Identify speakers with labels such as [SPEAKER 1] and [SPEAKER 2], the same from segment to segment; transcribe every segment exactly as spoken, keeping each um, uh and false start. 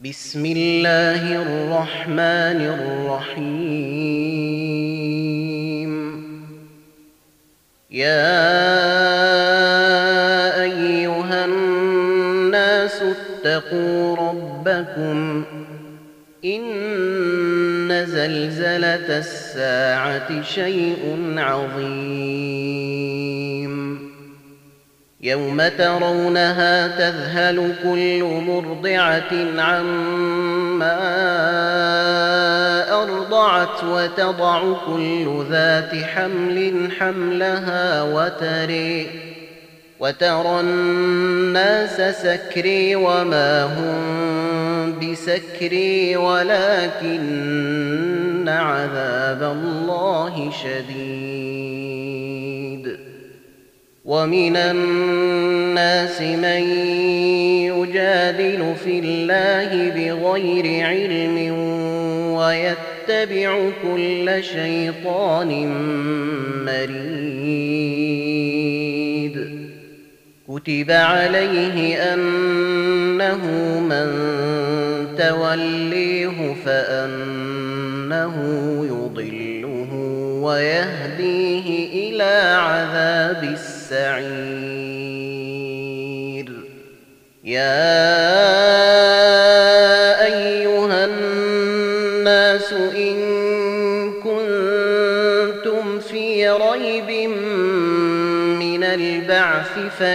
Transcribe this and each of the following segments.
[SPEAKER 1] بسم الله الرحمن الرحيم. يا أيها الناس اتقوا ربكم إن زلزلة الساعة شيء عظيم يوم ترونها تذهل كل مرضعة عما أرضعت وتضع كل ذات حمل حملها وتري وترى الناس سكري وما هم بسكري ولكن عذاب الله شديد. ومن الناس من يجادل في الله بغير علم ويتبع كل شيطان مريد. كتب عليه أنه من توليه فأنه يضله ويهديه إلى عذاب السعير. يا أيها الناس إن كنتم في ريب من البعث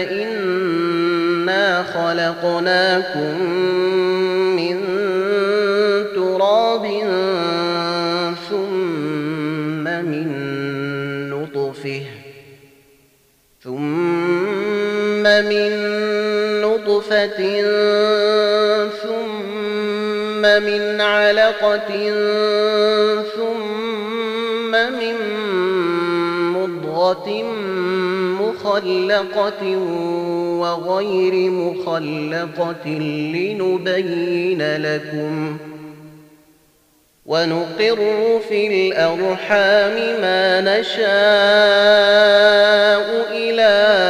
[SPEAKER 1] فإنا خلقناكم من تراب ثم من نطفة ثم من نطفة ثم من علقة ثم من مضغة مخلقة وغير مخلقة لنبين لكم ونقر في الأرحام ما نشاء إلى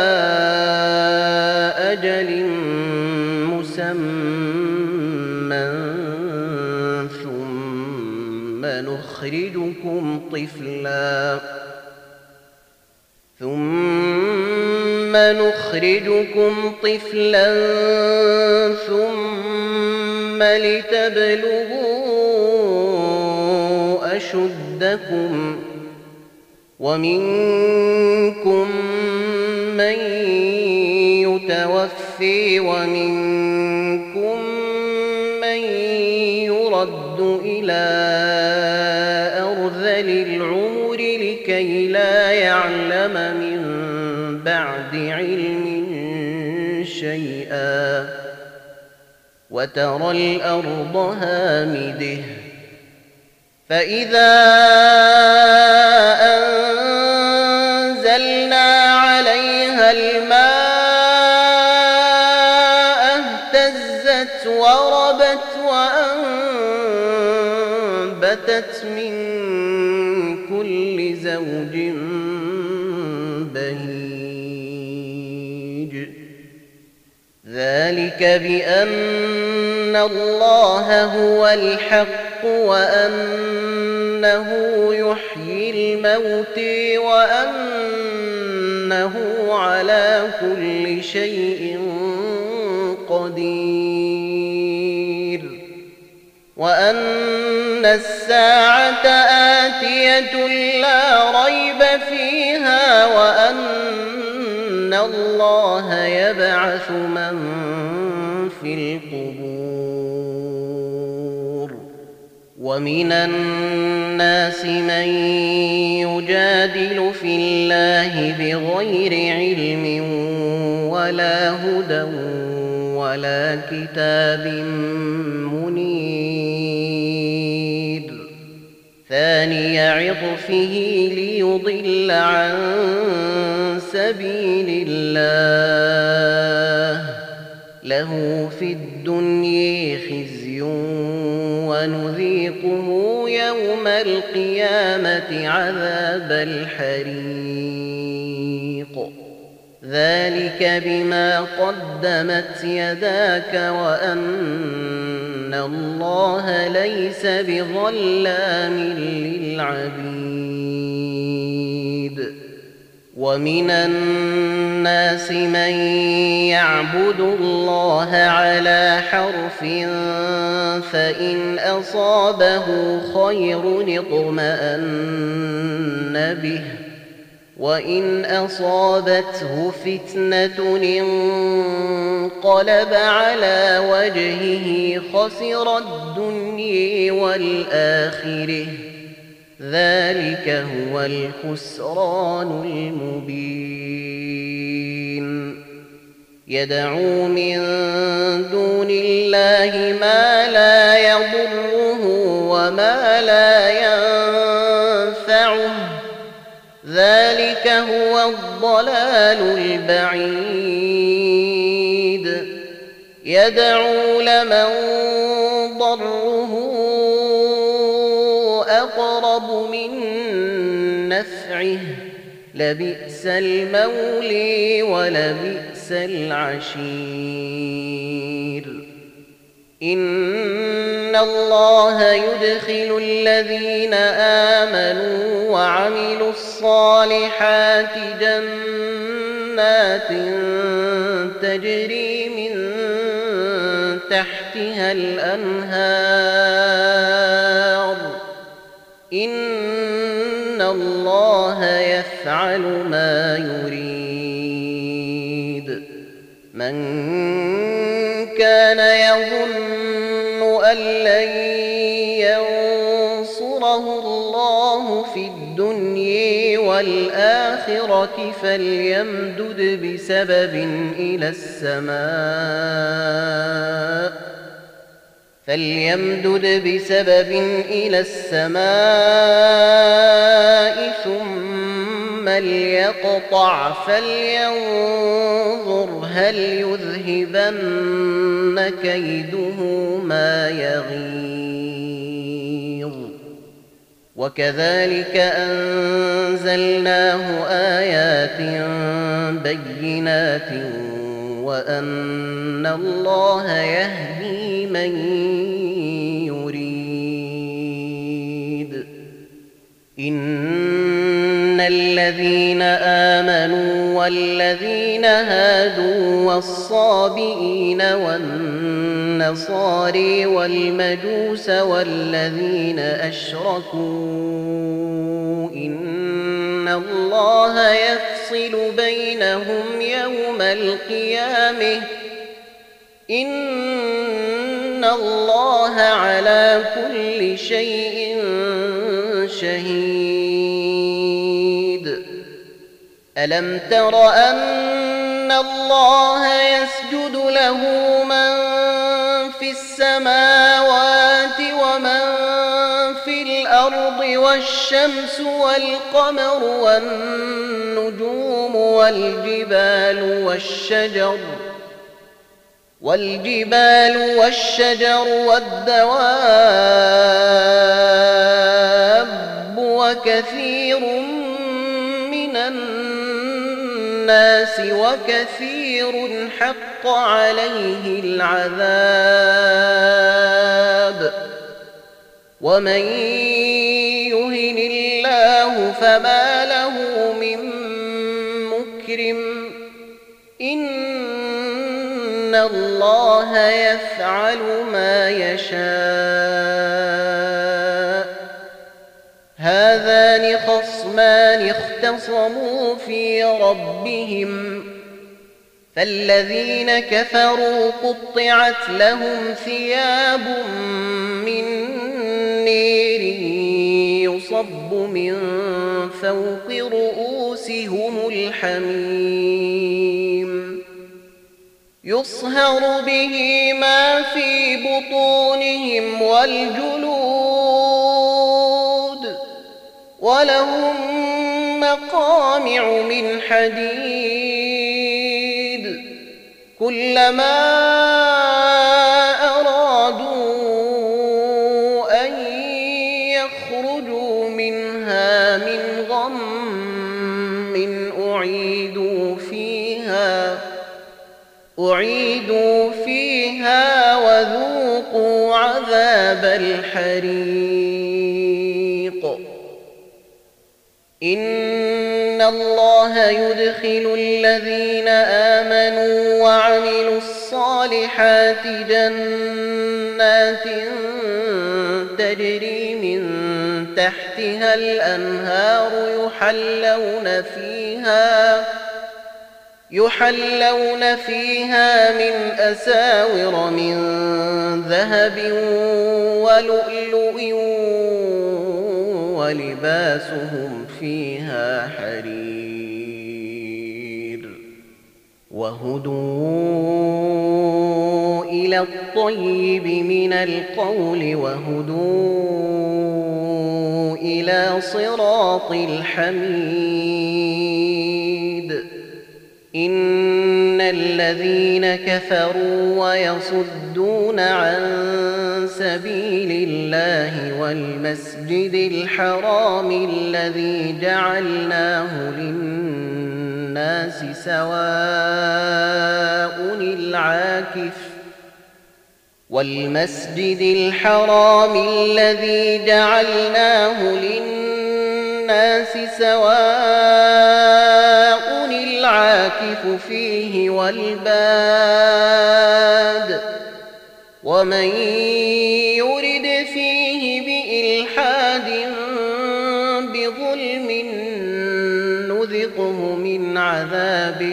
[SPEAKER 1] أجل مسمى ثم نخرجكم طفلا ثم نخرجكم طفلا ثم لتبلغوا أشدكم ومنكم من يتوفي ومنكم من يرد إلى أرذل العمر لكي لا يعلم من بعد علم شيئا وترى الأرض هامدة فإذا أنزلنا عليها الماء اهتزت وربت وأنبتت من كل زوج بهيج. ذلك بأن الله هو الحق وأنه يحيي الموت وأنه على كل شيء قدير وأن الساعة آتية لا ريب فيها وأن الله يبعث من في القبور. ومن الناس من يجادل في الله بغير علم ولا هدى ولا كتاب منير. ثاني عطفه ليضل عن سبيل الله له في الدنيا خزي ونذيقه يوم القيامة عذاب الحريق. ذلك بما قدمت يداك وأن إن الله ليس بظلام للعبيد ومن الناس من يعبد الله على حرف فإن أصابه خير اطمأن به وإن أصابته فتنة انقلب على وجهه خسر الدنيا والآخرة ذلك هو الخسران المبين يدعو من دون الله ما لا يضره وما لا ينفعه ذلك هو الضلال البعيد يدعو لمن ضره أقرب من نفعه لبئس المولي ولبئس العشير إن الله يدخل الذين آمنوا وعملوا الصالحات جنات تجري من تحتها الأنهار إن الله يفعل ما يريد من كان يظن أن لن ينصره الله في الدنيا والآخرة فليمدد بسبب إلى السماء فليمدد بسبب إلى السماء ثم ليقطع فلينظر هل يذهبن كيده ما يغيظ وكذلك أنزلناه آيات بينات وأن الله يهدي من يريد إن الذين آمنوا والذين هادوا والصابئين والنصاري والمجوس والذين أشركوا إن الله يفصل بينهم يوم القيامة إن الله على كل شيء شهيد ألم تر أن الله يسجد له من في السماوات ومن في الأرض والشمس والقمر والنجوم والجبال والشجر والجبال والشجر والدواب وكثير من الناس وكثير حق عليه العذاب ومن يهن الله فما له من مكرم إن الله يفعل ما يشاء هذان خصمان اختصموا في ربهم فالذين كفروا قطعت لهم ثياب من نير يصب من فوق رؤوسهم الحميم يصهر به ما في بطونهم والجلود ولهم مقامع من حديد كلما أرادوا أن يخرجوا منها من غم أعيدوا فيها أعيدوا فيها وذوقوا عذاب الحريق. إن الله يدخل الذين آمنوا وعملوا الصالحات جنات تجري من تحتها الأنهار يحلون فيها يحلون فيها من أساور من ذهب ولؤلؤ ولباسهم فيها حرير. وهدوا إلى الطيب من القول وهدوا إلى صراط الحميد. إن الذين كفروا ويصدون عن سبيل الله والمسجد الحرام الذي جعلناه للناس سواء العاكف والمسجد الحرام الذي جعلناه للناس سواء العاكف فيه والباد ومن يرد فيه بإلحاد بظلم نذقه من عذاب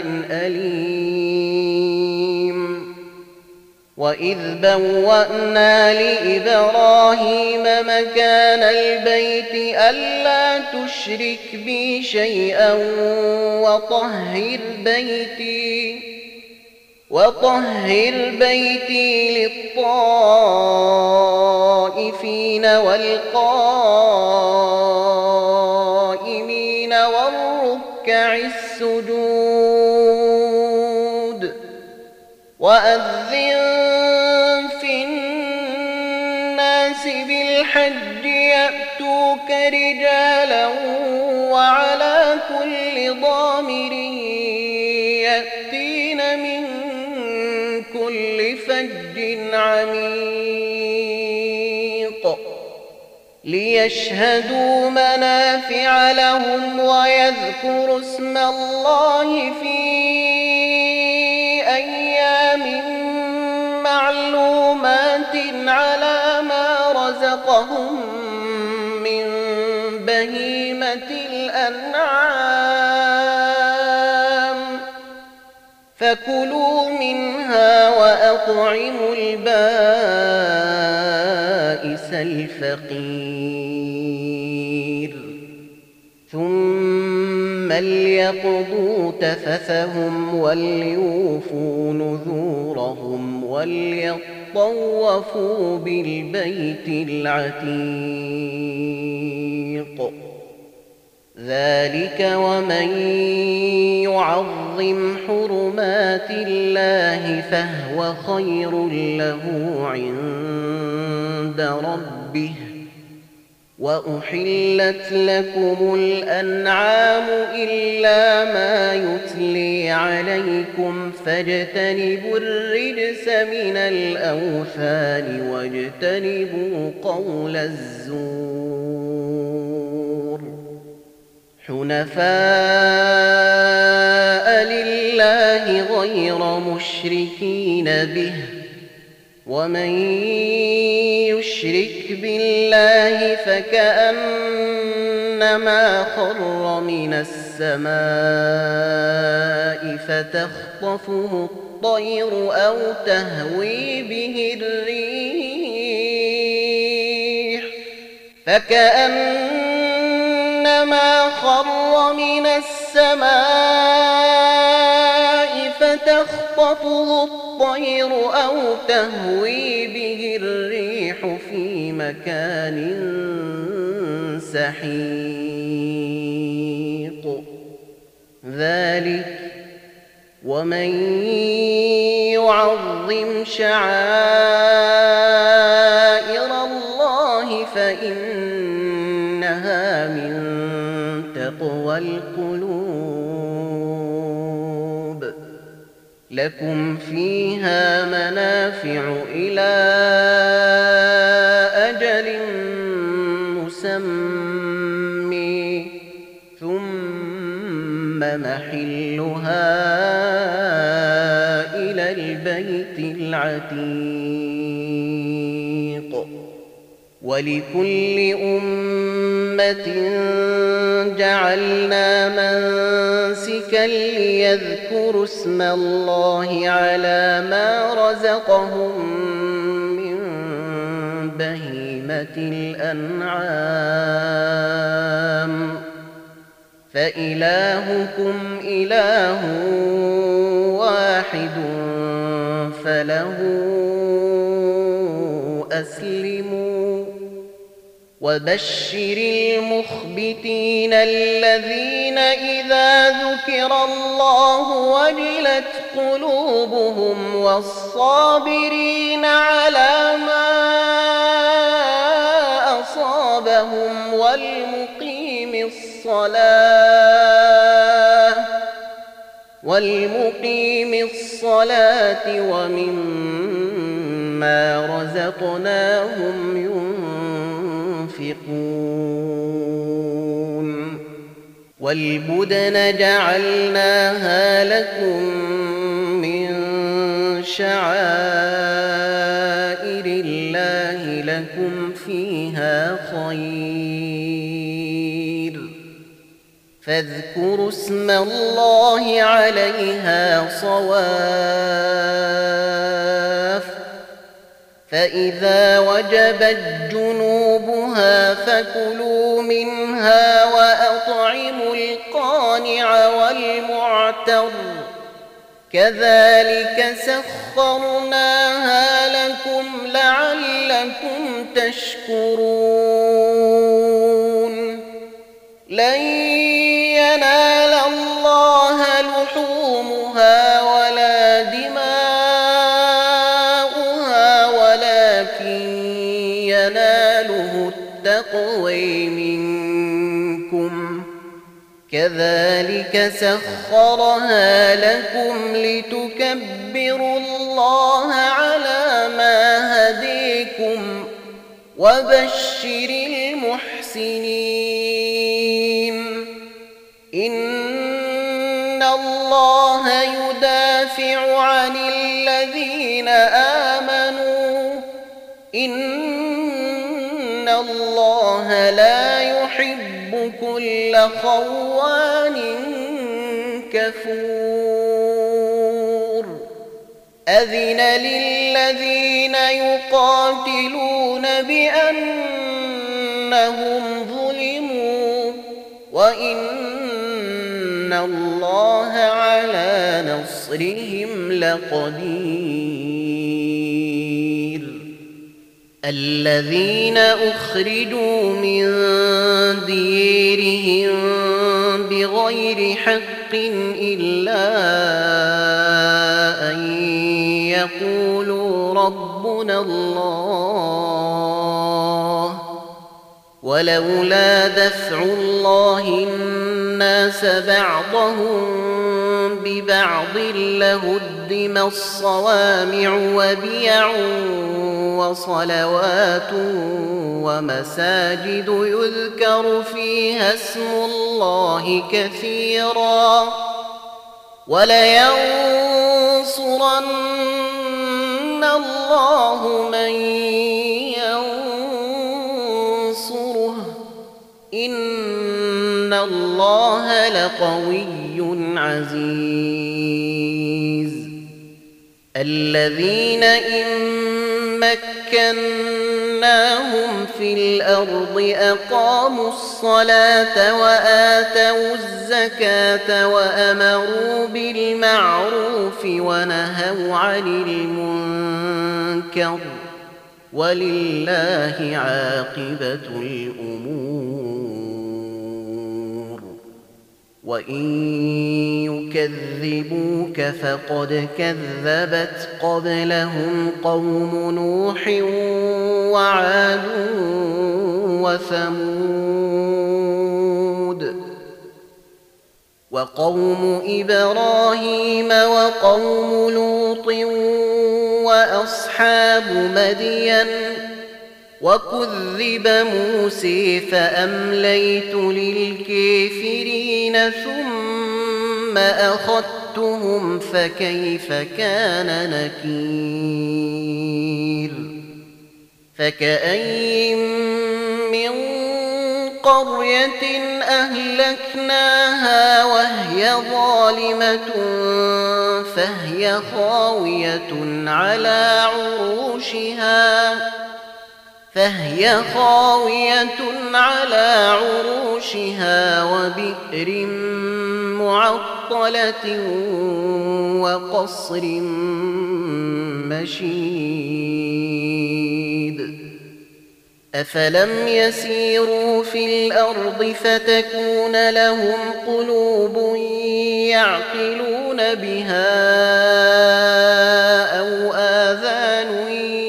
[SPEAKER 1] أليم. وإذ بوأنا لإبراهيم مكان البيت ألا تشرك بي شيئا وطهر بيتي وطهر بيتي للطائفين والقائمين والركع السجود. وأذن في الناس بالحج يأتوك رجالا وعلى كل ضامر يأتين من كل فج عميق ليشهدوا منافع لهم ويذكروا اسم الله في أيام معلومات على ما رزقهم من بهيمة الأنعام فكلوا منها وأطعموا البائس الفقير ثم ليقضوا تفثهم وليوفوا نذورهم وليطوفوا بالبيت العتيق. ذلك ومن يعظم حرمات الله فهو خير له عند ربه. وأحلت لكم الأنعام إلا ما يتلي عليكم فاجتنبوا الرجس من الأوثان واجتنبوا قول الزور حنفاء لله غير مشركين به. ومن يشرك بالله فكأنما خر من السماء فتخطفه الطير أو تهوي به الريح فكأنما خر من السماء فتخطفه الطير أو تهوي به الريح في مكان سحيق. ذلك ومن يعظم شعائر الله فإنها من تقوى القلوب. لكم فيها منافع إلى محلها إلى البيت العتيق ولكل أمة جعلنا منسكا ليذكروا اسم الله على ما رزقهم من بهيمة الأنعام فإلهكم إله واحد فله أسلموا وبشر المخبتين الذين إذا ذكر الله وجلت قلوبهم والصابرين على ما أصابهم والمقيم الصلاة والمقيم الصلاة ومما رزقناهم ينفقون والبدن جعلناها لكم من شعائر الله لكم فيها خير فاذكروا اسم الله عليها صواف فإذا وجبت جنوبها فكلوا منها وأطعموا القانع والمعتر كذلك سخرناها لكم لعلكم تشكرون لن ينال الله لحومها ولا دماؤها ولكن يناله التقوى منكم كذلك سخرها لكم لتكبروا الله على ما هديكم وبشر المحسنين إن الله يدافع عن الذين آمنوا إن الله لا يحب كل خوان كفور أذن للذين يقاتلون بأنهم ظلموا وإن الله على نصرهم لقدير الذين أخرجوا من ديرهم بغير حق إلا أن يقولوا ربنا الله ولولا دفع الله الناس بعضهم ببعض لهدم الصوامع وبيع وصلوات ومساجد يذكر فيها اسم الله كثيرا ولينصرن الله من ينصره إن الله لقوي عزيز الذين إن مكناهم في الأرض أقاموا الصلاة وآتوا الزكاة وأمروا بالمعروف ونهوا عن المنكر ولله عاقبة الأمور وإن يكذبوك فقد كذبت قبلهم قوم نوح وعاد وثمود وقوم إبراهيم وقوم لوط وأصحاب مدين وكذب موسى فأمليت للكافرين ثم ثم أخذتهم فكيف كان نكير فكأين من قرية أهلكناها وهي ظالمة فهي خاوية على عروشها فهي خاوية على عروشها وبئر معطلة وقصر مشيد أفلم يسيروا في الأرض فتكون لهم قلوب يعقلون بها أو آذان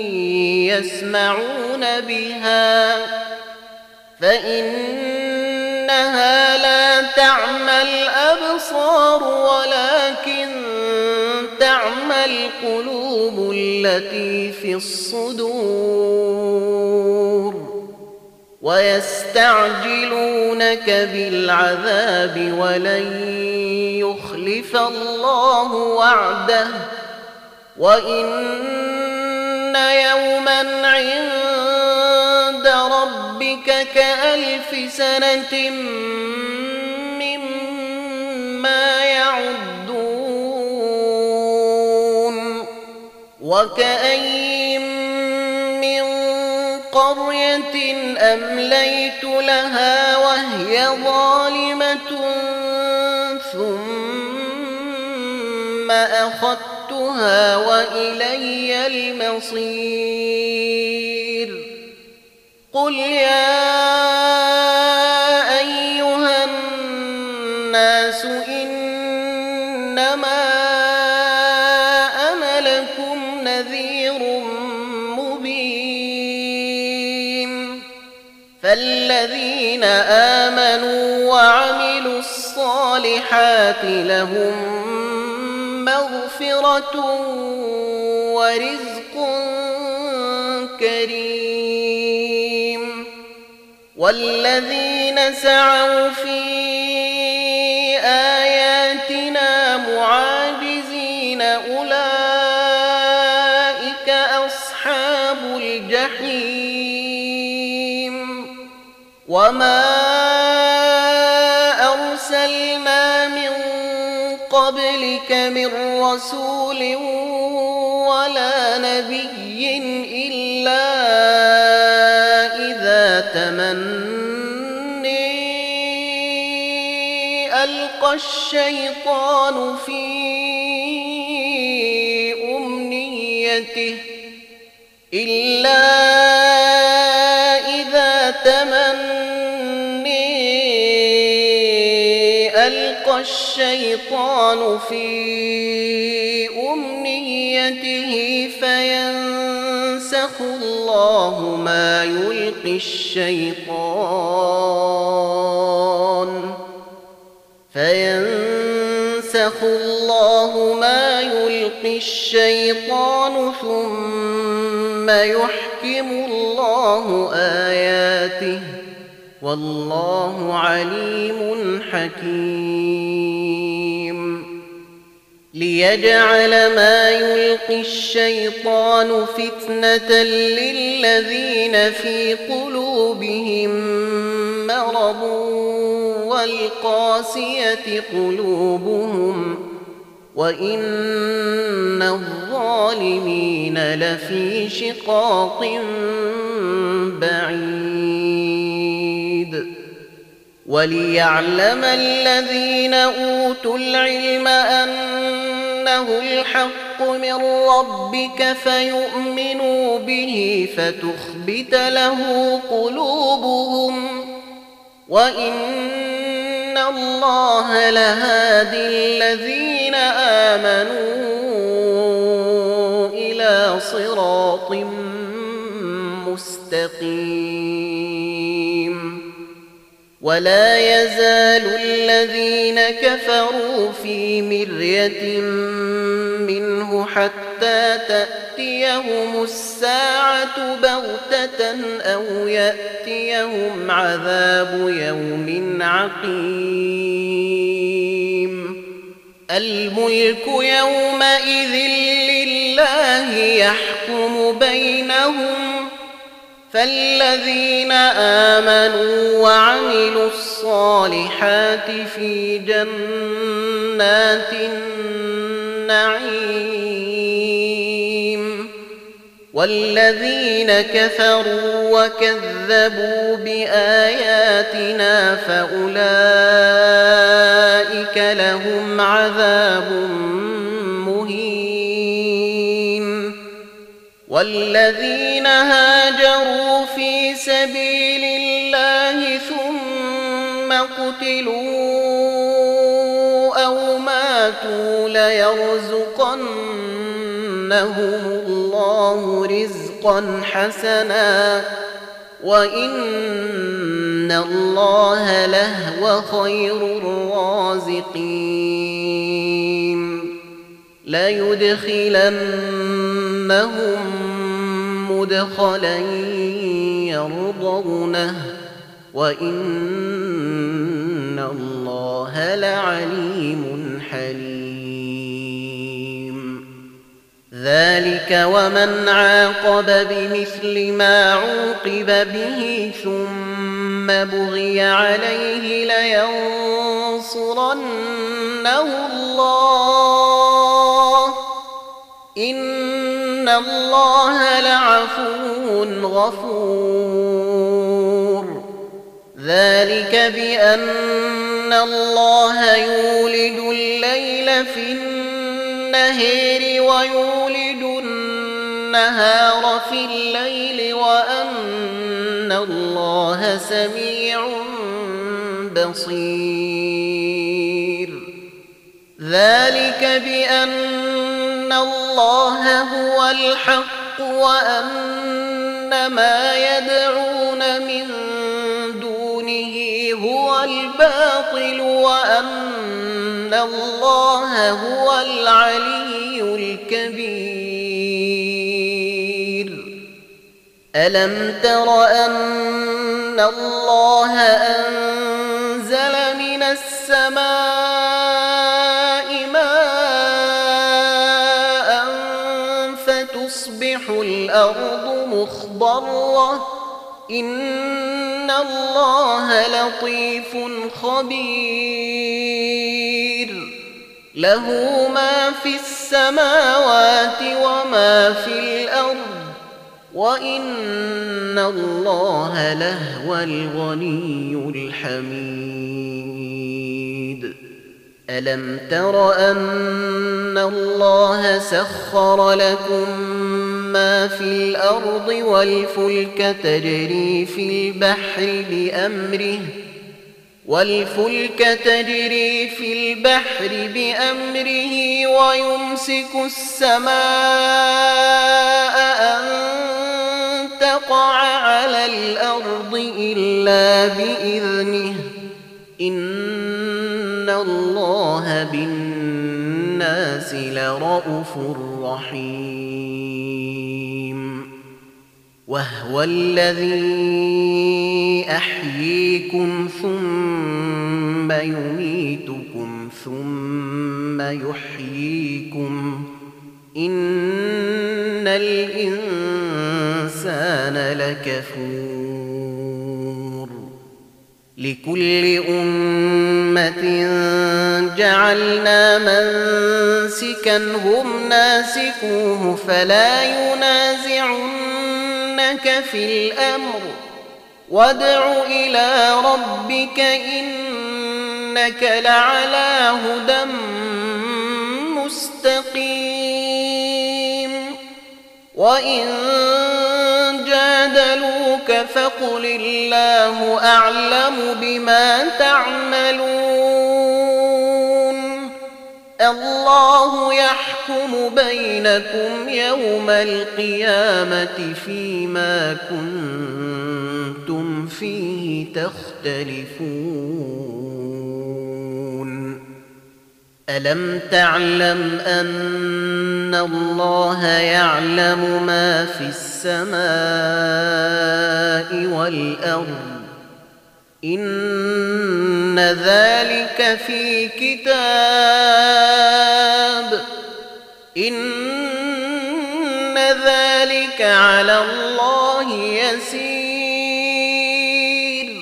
[SPEAKER 1] يسمعون بها فإنها لا تعمى الأبصار ولكن تعمى القلوب التي في الصدور ويستعجلونك بالعذاب ولن يخلف الله وعده وإن يوما عند ربك كألف سنة مما يعدون وكأين من قرية أمليت لها وهي ظالمة ثم أخذتها وإلي المصير قل يا أيها الناس إنما أنا لكم نذير مبين فالذين آمنوا وعملوا الصالحات لهم مغفرة ورزق كريم والذين سعوا في آياتنا معاجزين أولئك أصحاب الجحيم وما أرسلنا من قبلك من رسول ولا نبي إلا إذا تمني ألقى الشيطان في أمنيته إلا إذا تمني ألقى الشيطان في أمنيته فينسخ الله ما يلقي الشيطان فينسخ الله ما يلقي الشيطان ثم يحكم الله آياته والله عليم حكيم ليجعل ما يلقي الشيطان فتنة للذين في قلوبهم مرض والقاسية قلوبهم وإن الظالمين لفي شقاق بعيد وليعلم الذين أوتوا العلم أنه الحق من ربك فيؤمنوا به فتخبت له قلوبهم وإن الله لهادي الذين آمنوا إلى صراط مستقيم ولا يزال الذين كفروا في مرية منه حتى تأتيهم الساعة بغتة أو يأتيهم عذاب يوم عقيم الملك يومئذ لله يحكم بينهم فالذين آمنوا وعملوا الصالحات في جنات النعيم والذين كفروا وكذبوا بآياتنا فأولئك لهم عذاب مهين والذين هاجروا في سبيل الله ثم قتلوا أو ماتوا ليرزقنهم الله رزقا حسنا وإن الله لهو خير الرازقين ليدخلنهم مدخلا يرضونه وإن الله لعليم حليم ذلك ومن عاقب بمثل ما عوقب به ثم بغي عليه لينصرنه الله إن الله لعفو غفور ذلك بأن الله يولد الليل في النهار ويولد النهار في الليل وأن الله سميع بصير ذلك بأن الله هو الحق وأن ما يدعون من دونه هو الباطل وأن الله هو العلي الكبير ألم تر أن الله أنزل من السماء ماء فتصبح الأرض مخضرة إن الله لطيف خبير له ما في السماوات وما في الأرض وإن الله لهو الغني الحميد ألم تر أن الله سخر لكم ما في الأرض والفلك تجري في البحر بأمره والفلك تجري في البحر بأمره ويمسك السماء أن تقع على الأرض إلا بإذنه إن الله بالناس لرءوف رحيم وهو الذي أحييكم ثم يميتكم ثم يحييكم إن الإنسان لكفور لكل أمة جعلنا منسكا هم ناسكوه فلا ينازعنك في الأمر وادع إلى ربك إنك لعلى هدى مستقيم وإن جادلوك فقل الله أعلم بما تعملون الله يحكم بينكم يوم القيامة فيما كنتم فيه تختلفون ألم تعلم أن الله يعلم ما في السماء والأرض إن ذلك في كتاب إن ذلك على الله يسير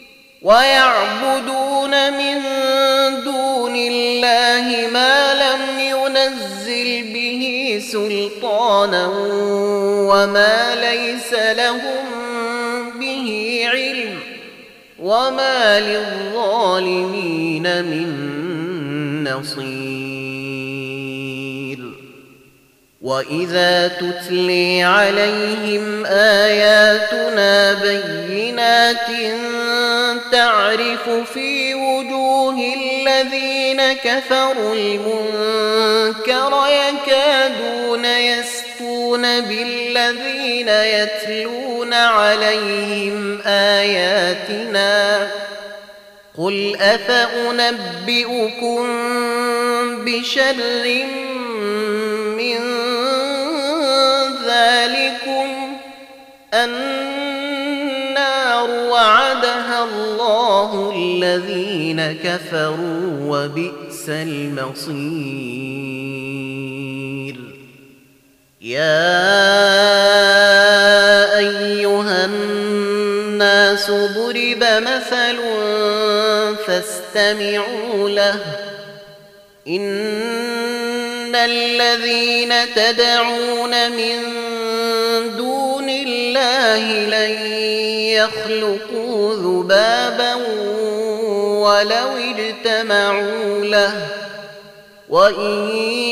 [SPEAKER 1] ويعبدون من دون الله ما لم ينزل به سلطانا وما ليس لهم به علم وما للظالمين من نصير وإذا تتلي عليهم آياتنا بينات تعرف في وجوه الذين كفروا المنكر يكادون يسطون بالذين يتلون عليهم آياتنا قل أفأنبئكم بشر من ذلكم النار وعدها الله الذين كفروا وبئس المصير يا أيها الناس ضرب مثل فاستمعوا له إن الذين تدعون من دون الله لن يخلقوا ذبابا ولو اجتمعوا له وإن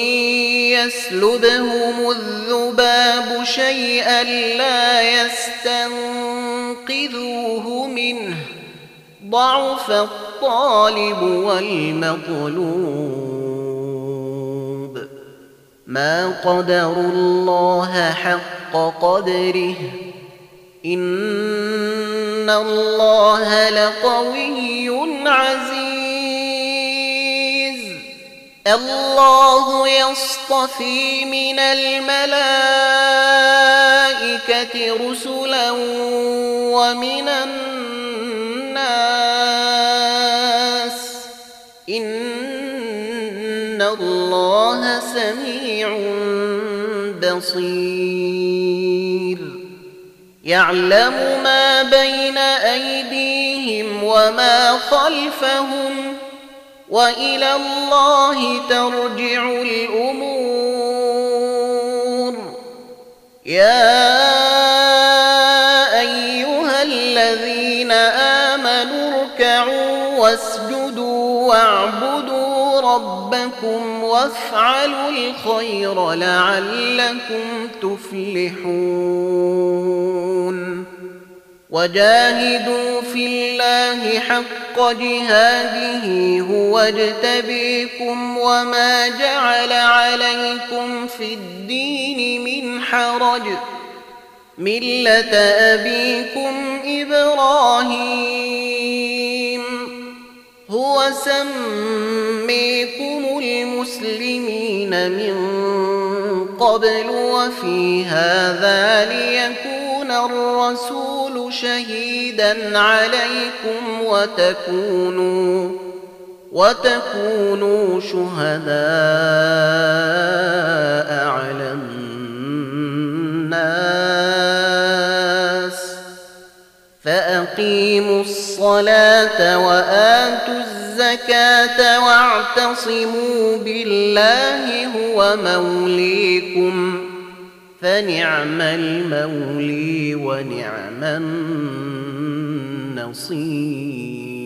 [SPEAKER 1] يسلبهم الذباب شيئا لا يستنقذوه منه ضعف الطالب والمطلوب ما قدروا الله حق قدره إن الله لقوي عزيز الله يصطفي من الملائكة رسلا ومن الناس إن الله سميع بصير يعلم ما بين أيديهم وما خلفهم وإلى الله ترجع الأمور يا أيها الذين آمنوا اركعوا واسجدوا واعبدوا ربكم وافعلوا الخير لعلكم تفلحون وجاهدوا في الله حق جهاده هو اجتبيكم وما جعل عليكم في الدين من حرج ملة أبيكم إبراهيم هو سميكم المسلمين من قبل وفي هذا ليكون الرسول شهيدا عليكم وتكونوا وتكونوا شهداء على الناس فأقيموا الصلاة وآتوا الزكاة واعتصموا بالله هو موليكم فنعم المولي ونعم النصير